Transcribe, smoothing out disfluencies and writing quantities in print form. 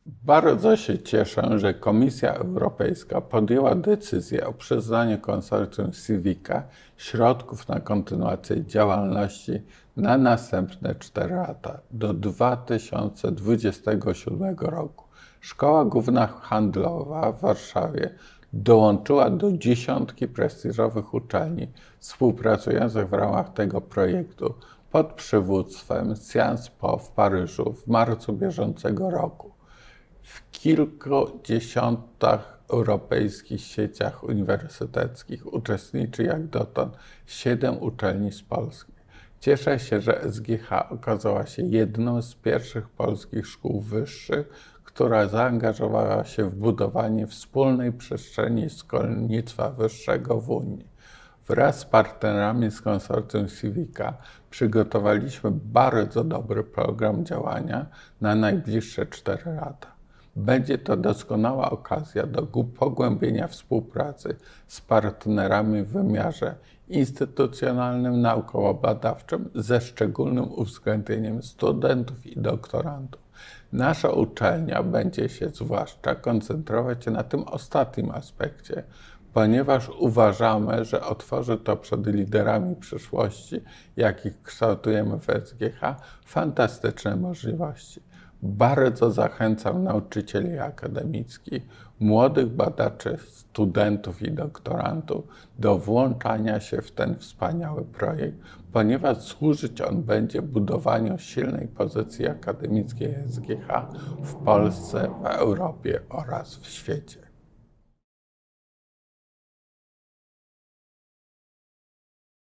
Bardzo się cieszę, że Komisja Europejska podjęła decyzję o przyznaniu konsorcjum Civica środków na kontynuację działalności na następne 4 lata, do 2027 roku. Szkoła Główna Handlowa w Warszawie dołączyła do dziesiątki prestiżowych uczelni współpracujących w ramach tego projektu pod przywództwem Sciences Po w Paryżu w marcu bieżącego roku. W kilkudziesiątach europejskich sieciach uniwersyteckich uczestniczy jak dotąd 7 uczelni z Polski. Cieszę się, że SGH okazała się jedną z pierwszych polskich szkół wyższych, która zaangażowała się w budowanie wspólnej przestrzeni szkolnictwa wyższego w Unii. Wraz z partnerami z konsorcjum Civica przygotowaliśmy bardzo dobry program działania na najbliższe 4 lata. Będzie to doskonała okazja do pogłębienia współpracy z partnerami w wymiarze instytucjonalnym, naukowo-badawczym, ze szczególnym uwzględnieniem studentów i doktorantów. Nasza uczelnia będzie się zwłaszcza koncentrować na tym ostatnim aspekcie, ponieważ uważamy, że otworzy to przed liderami przyszłości, jakich kształtujemy w SGH, fantastyczne możliwości. Bardzo zachęcam nauczycieli akademickich, młodych badaczy, studentów i doktorantów do włączania się w ten wspaniały projekt, ponieważ służyć on będzie budowaniu silnej pozycji akademickiej SGH w Polsce, w Europie oraz w świecie.